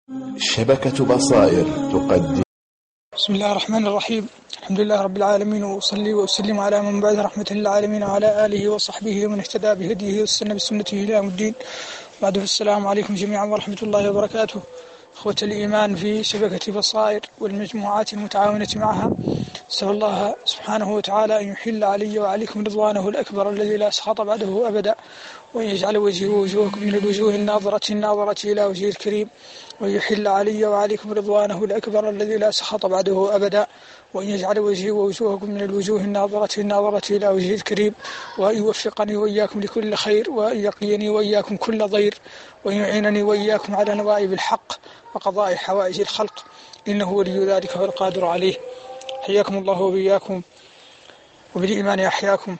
شبكة بصائر تقدم. بسم الله الرحمن الرحيم. الحمد لله رب العالمين، وأصلي وأسلم على من بعد رحمة للعالمين وعلى آله وصحبه ومن اهتدى بهديه واستنى بسنته إلى يوم الدين. بعد السلام عليكم جميعا ورحمة الله وبركاته. أخوة الإيمان في شبكة بصائر والمجموعات المتعاونة معها، أسأل الله سبحانه وتعالى أن يحل علي وعليكم رضوانه الأكبر الذي لا سخط بعده أبدا، وأن يجعل وجهه ووجوهكم من الوجوه الناظرة إلى وجهه الكريم، وأن يحل علي وعليكم رضوانه الأكبر الذي لا سخط بعده أبدا، وأن يجعل وجهه ووجوهكم من الوجوه الناظرة إلى وجهه الكريم، وأن يوفقني وإياكم لكل خير، وأن يقيني وإياكم كل ضير، وأن يعينني وإياكم على نوائب الحق وقضاء حوائج الخلق، إنه ولي ذلك والقادر عليه. حياكم الله وبياكم وبالإيمان أحياكم.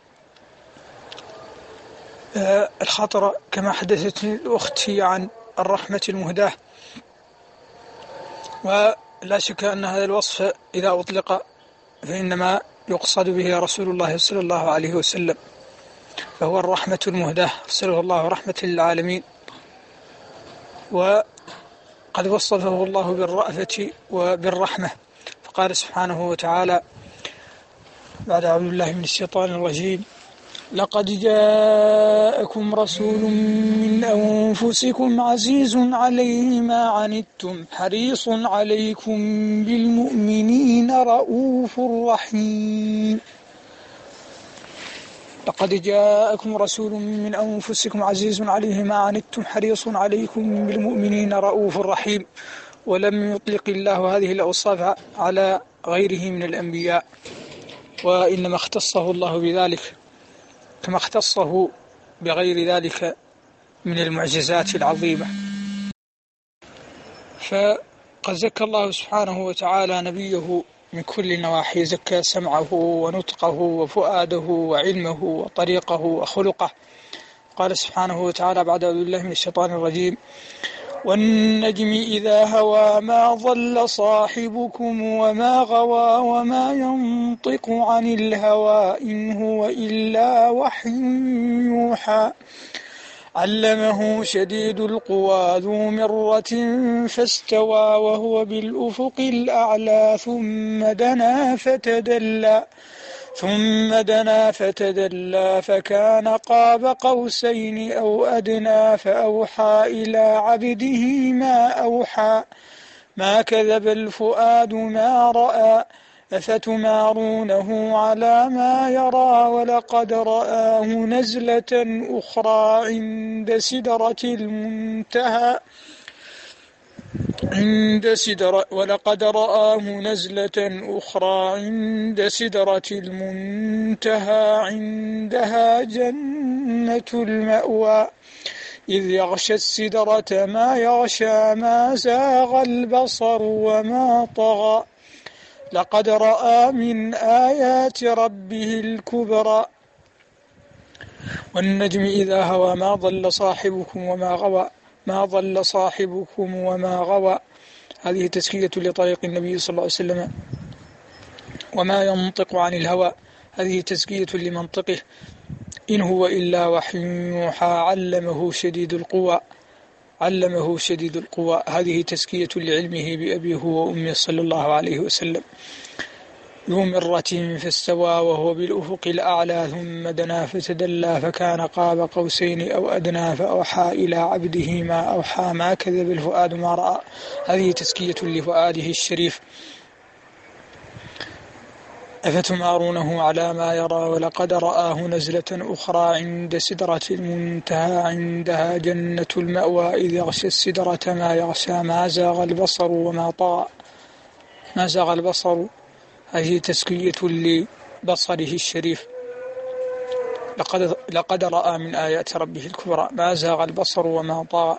الخاطر كما حدثت الأخت عن الرحمة المهداة، ولا شك أن هذا الوصف إذا أطلق فإنما يقصد به رسول الله صلى الله عليه وسلم، فهو الرحمة المهداة، أرسله الله رحمة للعالمين. وقد وصفه الله بالرأفة وبالرحمة، فقال سبحانه وتعالى بعد أعوذ بالله من الشيطان الرجيم: لقد جاءكم رسول من أنفسكم عزيز عليه ما عنتم حريص عليكم بالمؤمنين رؤوف رحيم. لقد جاءكم رسول من أنفسكم عزيز عليه ما عنتم حريص عليكم بالمؤمنين رؤوف رحيم. ولم يطلق الله هذه الأوصاف على غيره من الأنبياء، وإنما اختصه الله بذلك كما اختصه بغير ذلك من المعجزات العظيمة. فقد زكى الله سبحانه وتعالى نبيه من كل نواحي، زكى سمعه ونطقه وفؤاده وعلمه وطريقه وخلقه. قال سبحانه وتعالى بعد أعوذ بالله من الشيطان الرجيم: والنجم إذا هوى ما ضل صاحبكم وما غوى وما ينطق عن الهوى إن هو إلا وحي يوحى علمه شديد القوى ذو مرة فاستوى وهو بالأفق الأعلى ثم دنا فتدلى فكان قاب قوسين أو أدنى فأوحى إلى عبده ما أوحى ما كذب الفؤاد ما رأى أفتمارونه على ما يرى ولقد رآه نزلة أخرى عند سدرة المنتهى ولقد رآه نزلة أخرى عند سدرة المنتهى عندها جنة المأوى إذ يغشى السدرة ما يغشى ما زاغ البصر وما طغى لقد رأى من آيات ربه الكبرى. والنجم إذا هوى ما ضل صاحبكم وما غوى هذه تزكية لطريق النبي صلى الله عليه وسلم. وما ينطق عن الهوى هذه تزكية لمنطقه. إن هو إلا وحي يوحى علمه شديد القوى هذه تزكية لعلمه بأبيه وأمه صلى الله عليه وسلم. ذو مرة فاستوى وهو بالأفق الأعلى ثم دنا فتدلى فكان قاب قوسين أو أدنى فأوحى إلى عبده ما أوحى ما كذب الفؤاد ما رأى هذه تزكية لفؤاده الشريف. أفتمارونه على ما يرى ولقد رآه نزلة أخرى عند سدرة المنتهى عندها جنة المأوى إذ يغشى السدرة ما يغشى ما زاغ البصر وما طغى هذه تزكية لبصره الشريف. لقد رأى من آيات ربه الكبرى ما زاغ البصر وما طغى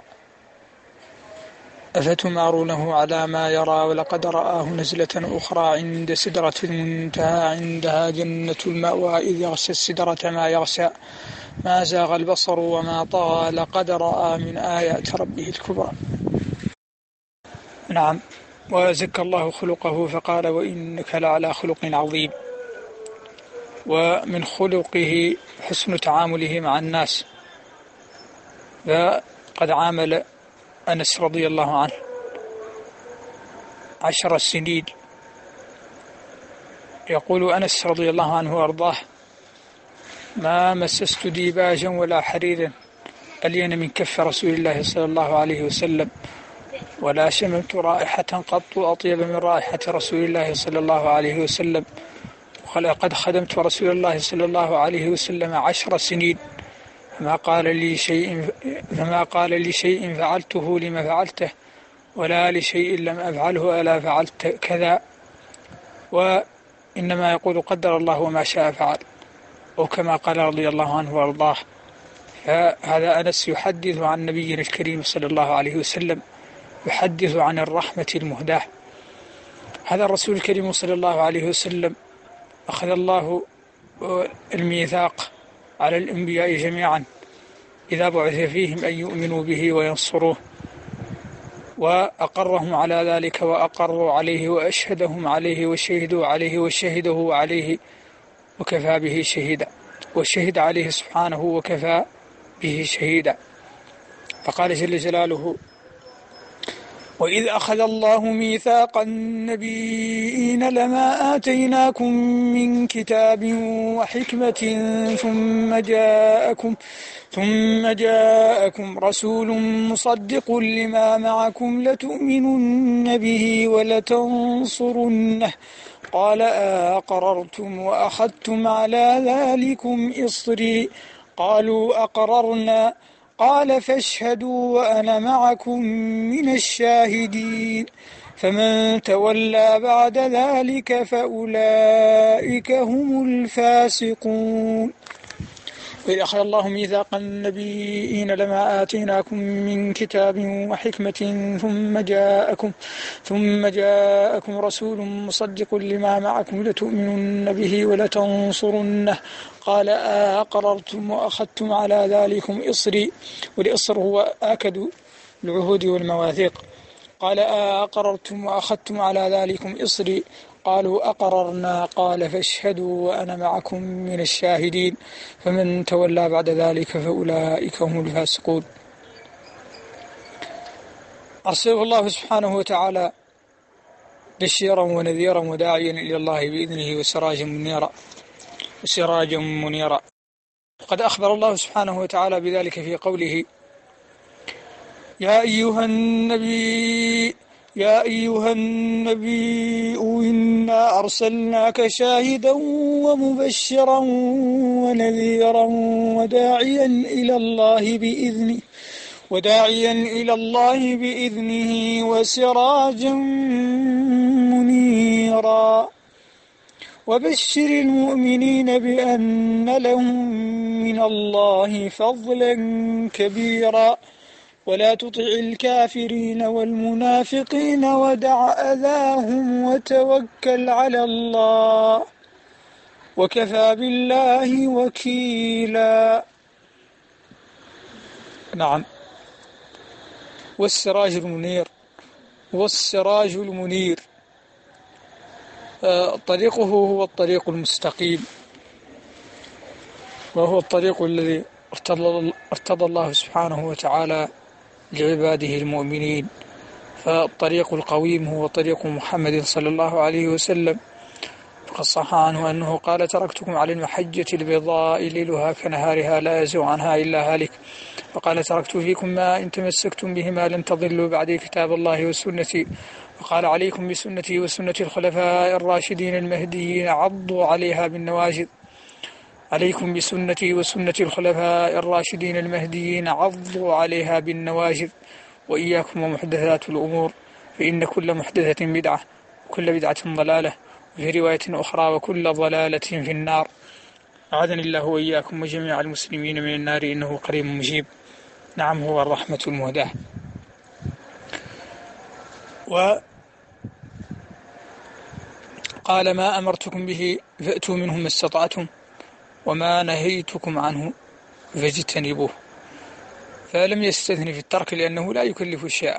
أفتمارونه على ما يرى ولقد رآه نزلة أخرى عند سدرة المنتهى عندها جنة المأوى إذ يغشى السدرة ما يغشى ما زاغ البصر وما طغى لقد رأى من آيات ربه الكبرى. نعم. وزكى الله خلقه فقال: وإنك لعلى خلق عظيم. ومن خلقه حسن تعامله مع الناس، فقد عامل أنس رضي الله عنه 10 سنين. يقول أنس رضي الله عنه وأرضاه: ما مسست ديباجا ولا حريرا ألين من كف رسول الله صلى الله عليه وسلم، ولا شممت رائحة قط أطيب من رائحة رسول الله صلى الله عليه وسلم، ولقد خدمت رسول الله صلى الله عليه وسلم 10 سنين، فما قال لي شيء فعلته لما فعلته، ولا لشيء لم أفعله ألا فعلت كذا، وإنما يقول قدر الله وما شاء فعل، أو كما قال رضي الله عنه وأرضاه. فهذا أنس يحدث عن نبينا الكريم صلى الله عليه وسلم، يحدث عن الرحمة المهداة. هذا الرسول الكريم صلى الله عليه وسلم أخذ الله الميثاق على الأنبياء جميعا إذا بعث فيهم أن يؤمنوا به وينصروه، وأقرهم على ذلك وأقروا عليه وأشهدهم عليه وشهدوا عليه وشهدوا عليه وكفى به شهيدا، وشهد عليه سبحانه وكفى به شهيدا. فقال جل جلاله: وإذ أخذ الله ميثاق النبيين لما آتيناكم من كتاب وحكمة ثم جاءكم رسول مصدق لما معكم لتؤمنن به ولتنصرنه قال أقررتم وأخذتم على ذلكم إصري قالوا أقررنا قال فاشهدوا وأنا معكم من الشاهدين فمن تولى بعد ذلك فأولئك هم الفاسقون. وإذ أخذ الله ميثاق النبيين لما آتيناكم من كتاب وحكمة ثم جاءكم رسول مصدق لما معكم لتؤمنن به ولتنصرنه قال أقررتم وأخذتم على ذلكم إصري، والإصر هو آكد العهود والمواثيق. قال أقررتم وأخذتم على ذلكم إصري قالوا أقررنا قال فاشهدوا وأنا معكم من الشاهدين فمن تولى بعد ذلك فأولئك هم الفاسقون. أرسله الله سبحانه وتعالى بشيرا ونذيرا وداعيا إلى الله بإذنه وسراجا منيرا. وقد أخبر الله سبحانه وتعالى بذلك في قوله: يا أيها النبي إنا أرسلناك شاهدا ومبشرا ونذيرا وداعيا إلى الله بإذنه وسراجا منيرا وبشر المؤمنين بأن لهم من الله فضلا كبيرا ولا تطع الكافرين والمنافقين ودع أذاهم وتوكل على الله وكفى بالله وكيلا. نعم. والسراج المنير طريقه هو الطريق المستقيم، وهو الطريق الذي ارتضى الله سبحانه وتعالى لعباده المؤمنين. فالطريق القويم هو طريق محمد صلى الله عليه وسلم، فقد صح عنه أنه قال: تركتكم على المحجة البيضاء ليلها كنهارها لا يزيغ عنها إلا هالك. وقال: تركت فيكم ما إن تمسكتم بهما لن تضلوا بعدي كتاب الله وسنتي. وقال: عليكم بسنتي وسنة الخلفاء الراشدين المهديين عضوا عليها بالنواجذ. عليكم بسنتي وسنة الخلفاء الراشدين المهديين عضوا عليها بالنواجذ، وإياكم ومحدثات الأمور فإن كل محدثة بدعة وكل بدعة ضلالة، وفي رواية أخرى وكل ضلالة في النار. أعاذني الله وإياكم وجميع المسلمين من النار إنه قريب مجيب. نعم، هو الرحمة المهداة. وقال: ما أمرتكم به فأتوا منه ما استطعتم وما نهيتكم عنه فاجتنبوه. فلم يستثني في الترك لأنه لا يكلف الشيء،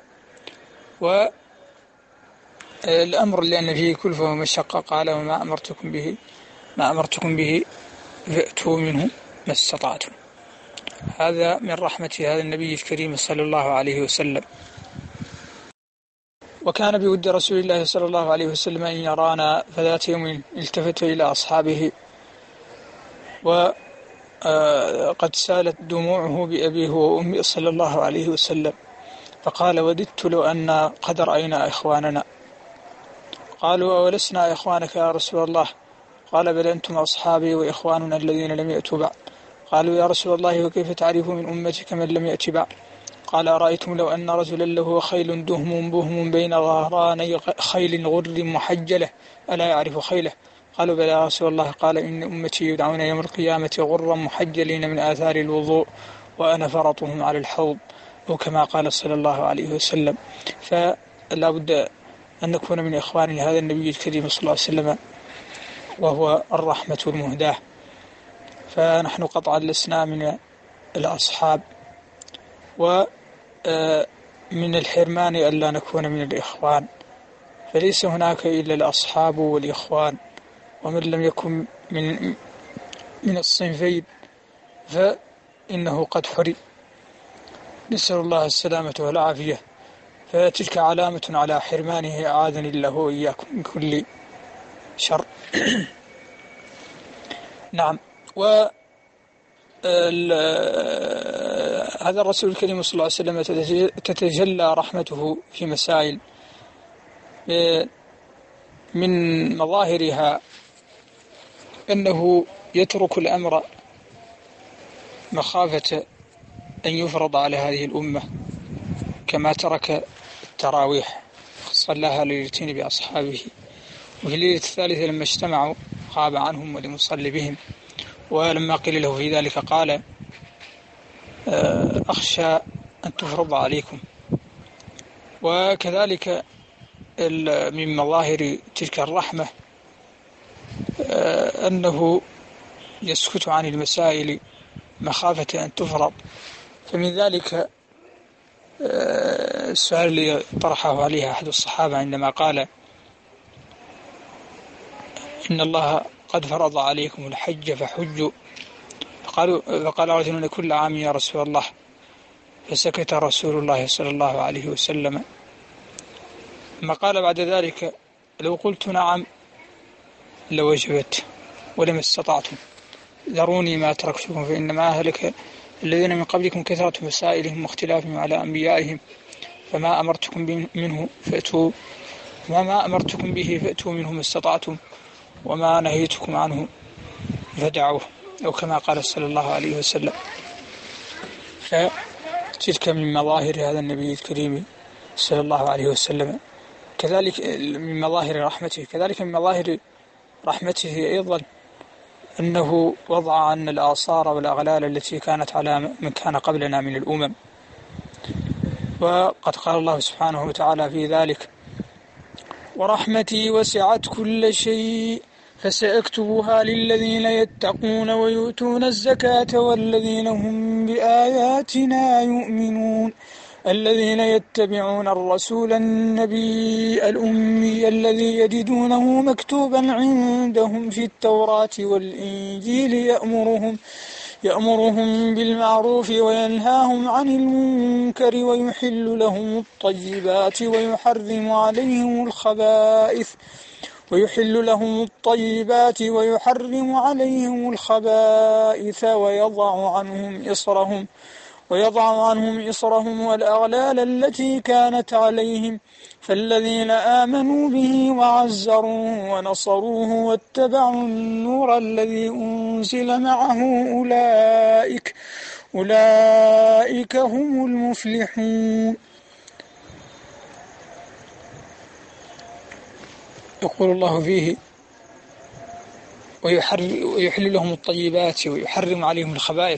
والأمر لأن فيه كلفة ومشقة. قال: وما أمرتكم به فأتوا منه ما استطعتم. هذا من رحمة هذا النبي الكريم صلى الله عليه وسلم. وكان بود رسول الله صلى الله عليه وسلم أن يرانا، فذات يوم التفت إلى أصحابه وقد سالت دموعه بأبيه وأمي صلى الله عليه وسلم، فقال: وددت لو أن قد رأينا إخواننا. قالوا: أولسنا إخوانك يا رسول الله؟ قال: بل أنتم أصحابي وإخواننا الذين لم يأتوا بعد. قالوا: يا رسول الله وكيف تعرف من أمتك من لم يأت بعد؟ قال: أرأيتم لو أن رجلا له خيل دهم بهم بين ظهراني خيل غر محجلة ألا يعرف خيله؟ قالوا: بلى يا رسول الله. قال: إن أمتي يدعون يوم القيامة غرا محجلين من آثار الوضوء وأنا فرطهم على الحوض، أو كما قال صلى الله عليه وسلم. فلا بد أن نكون من إخوان هذا النبي الكريم صلى الله عليه وسلم، وهو الرحمة المهداة. فنحن قطعا لسنا من الأصحاب، ومن الحرمان ألا نكون من الإخوان، فليس هناك إلا الأصحاب والإخوان، ومن لم يكن من الصنفين فإنه قد حرم. نسأل الله السلامة والعافية. فتلك علامة على حرمانه، أعاذني الله وإياكم من كل شر. نعم. هذا الرسول الكريم صلى الله عليه وسلم تتجلى رحمته في مسائل، من مظاهرها أنه يترك الأمر مخافة أن يفرض على هذه الأمة، كما ترك التراويح صلاها ليلتين بأصحابه، وفي الليلة الثالثة لما اجتمعوا غاب عنهم ولم يصلي بهم، ولما قيل له في ذلك قال: أخشى أن تفرض عليكم. وكذلك من مظاهر تلك الرحمة أنه يسكت عن المسائل مخافة أن تفرض. فمن ذلك السؤال الذي طرحه عليه أحد الصحابة عندما قال: إن الله قد فرض عليكم الحج فحجوا. فقال رجل: كل عام يا رسول الله. فسكت رسول الله صلى الله عليه وسلم، ثم قال بعد ذلك: لو قلت نعم لوجبت ولما استطعتم، ذروني ما تركتكم فإنما أهلك الذين من قبلكم كثرة مسائلهم واختلافهم على أنبيائهم، فما أمرتكم به فأتوا منه ما استطعتم، وما نهيتكم عنه فدعوه، أو كما قال صلى الله عليه وسلم. فتلك من مظاهر هذا النبي الكريم صلى الله عليه وسلم، كذلك من مظاهر رحمته. كذلك من مظاهر رحمته أيضا أنه وضع عنا الآثار والأغلال التي كانت على من كان قبلنا من الأمم. وقد قال الله سبحانه وتعالى في ذلك: ورحمتي وسعت كل شيء فسأكتبها للذين يتقون ويؤتون الزكاة والذين هم بآياتنا يؤمنون الذين يتبعون الرسول النبي الأمي الذي يجدونه مكتوبا عندهم في التوراة والإنجيل يأمرهم بالمعروف وينهاهم عن المنكر ويحل لهم الطيبات ويحرم عليهم الخبائث ويضع عنهم إصرهم والأغلال التي كانت عليهم، فالذين آمنوا به وعزروه ونصروه واتبعوا النور الذي أنزل معه أولئك هم المفلحون. يقول الله فيه: ويحل لهم الطيبات ويحرم عليهم الخبائث.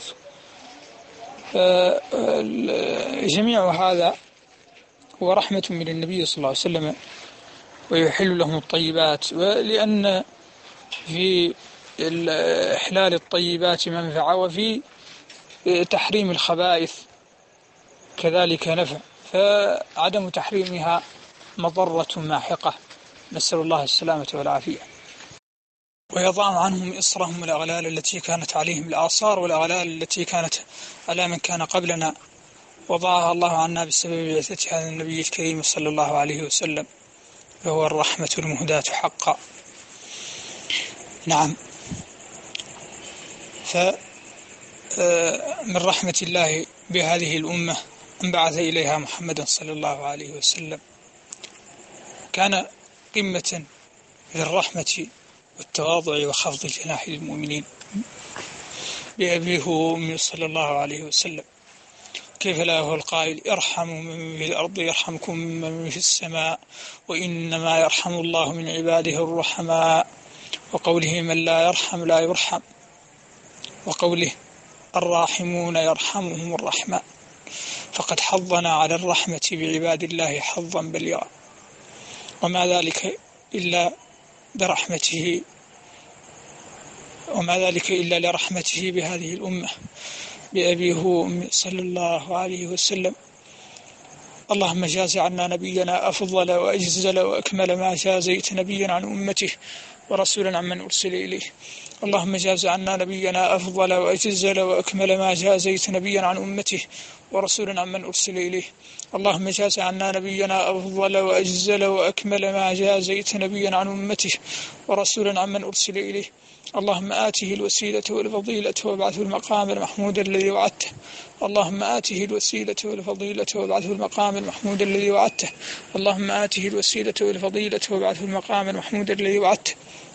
جميع هذا هو رحمة من النبي صلى الله عليه وسلم. ويحل لهم الطيبات، ولأن في إحلال الطيبات منفعة، وفي تحريم الخبائث كذلك نفع، فعدم تحريمها مضرة ماحقة، نسأل الله السلامة والعافية. ويضع عنهم إصرهم والأغلال التي كانت عليهم، الآثار والأغلال التي كانت على من كان قبلنا وضعها الله عنا بسبب بعثة هذا النبي الكريم صلى الله عليه وسلم، فهو الرحمة المهداة حقا. نعم. فمن رحمة الله بهذه الأمة أن بعث إليها محمدا صلى الله عليه وسلم، كان قمة في الرحمة والتواضع وخفض الجناح للمؤمنين بأبيه وأمه صلى الله عليه وسلم. كيف لا هو القائل: ارحموا من في الأرض يرحمكم من في السماء، وإنما يرحم الله من عباده الرحماء. وقوله: من لا يرحم لا يرحم. وقوله: الراحمون يرحمهم الرحمن. فقد حضنا على الرحمة بعباد الله حظا بليغا، وما ذلك إلا لرحمته بهذه الأمة بأبيه وأمه صلى الله عليه وسلم. اللهم جاز عنا نبينا أفضل وأجزل وأكمل ما جازيت نبيا عن أمته ورسولا عمن أرسل إليه. اللهم جاز عنا نبينا أفضل وأجزل وأكمل ما جازيت نبيا عن أمته ورسولا عمن أرسل إليه. اللهم جاز عنا نبينا أفضل وأجزل وأكمل ما جازيت نبيا عن أمته ورسولا عمن أرسل إليه. اللهم آته الوسيلة والفضيلة وابعثه المقام المحمود الذي وعدته. اللهم آته الوسيلة والفضيلة وابعثه المقام المحمود الذي وعدته. اللهم آته الوسيلة والفضيلة وابعثه المقام المحمود الذي وعدته.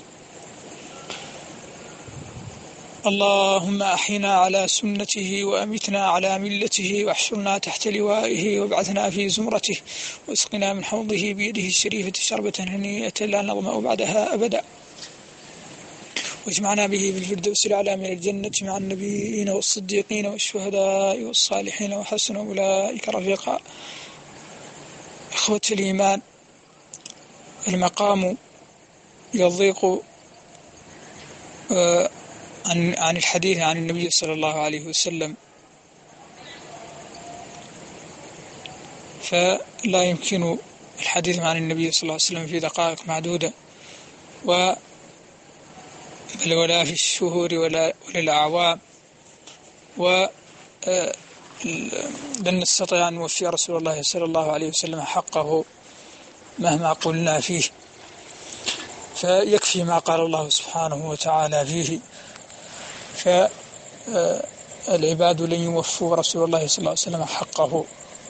اللهم أحينا على سنته وأمتنا على ملته، واحشرنا تحت لوائه وابعثنا في زمرته، واسقنا من حوضه بيده الشريفة شربة هنيئة لا نظمأ بعدها أبدا، واجمعنا به بالفردوس الأعلى من الجنة مع النبيين والصديقين والشهداء والصالحين وحسن أولئك رفيقا. إخوة الإيمان، المقام يضيق عن الحديث عن النبي صلى الله عليه وسلم، فلا يمكن الحديث عن النبي صلى الله عليه وسلم في دقائق معدودة بل ولا في الشهور ولا الأعوام، ولن نستطيع أن نوفي رسول الله صلى الله عليه وسلم حقه مهما قلنا فيه، فيكفي ما قال الله سبحانه وتعالى فيه. فالعباد لن يوفوا رسول الله صلى الله عليه وسلم حقه،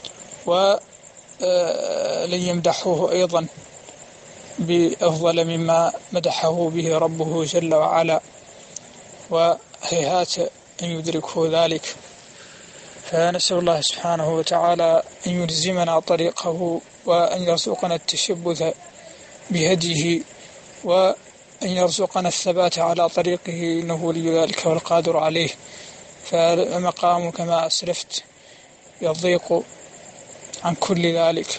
ولن يمدحوه أيضا بأفضل مما مدحه به ربه جل وعلا، وهيهات أن يدركه ذلك. فنسأل الله سبحانه وتعالى أن يلزمنا طريقه، وأن يرزقنا التشبث بهديه، وأن يرزقنا الثبات على طريقه، إنه ولي ذلك والقادر عليه. فالمقام كما أسلفت يضيق عن كل ذلك،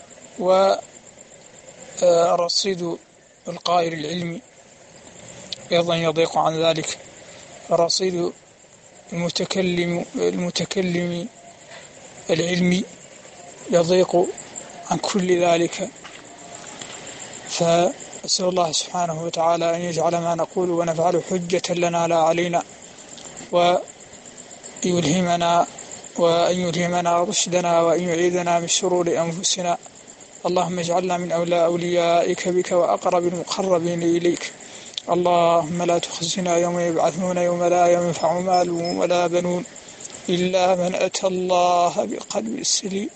ورصيد القائل العلمي أيضا يضيق عن ذلك، رصيد المتكلم العلمي يضيق عن كل ذلك. فأسأل الله سبحانه وتعالى أن يجعل ما نقول ونفعل حجة لنا لا علينا، وأن يلهمنا رشدنا، وأن يعيذنا من شرور أنفسنا. اللهم اجعلنا من أوليائك بك وأقرب المقربين إليك. اللهم لا تخزنا يوم يبعثون، يوم لا ينفع مال ولا بنون إلا من أتى الله بقلب سليم.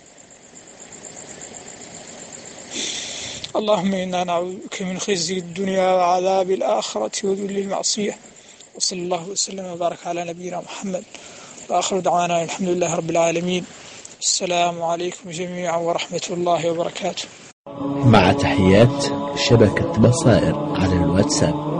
اللهم إنا نعوذ بك من خزي الدنيا وعذاب الآخرة وذل المعصية. وصلى الله وسلم وبارك على نبينا محمد، وآخر دعوانا الحمد لله رب العالمين. السلام عليكم جميعا ورحمة الله وبركاته. مع تحيات شبكة بصائر على الواتساب.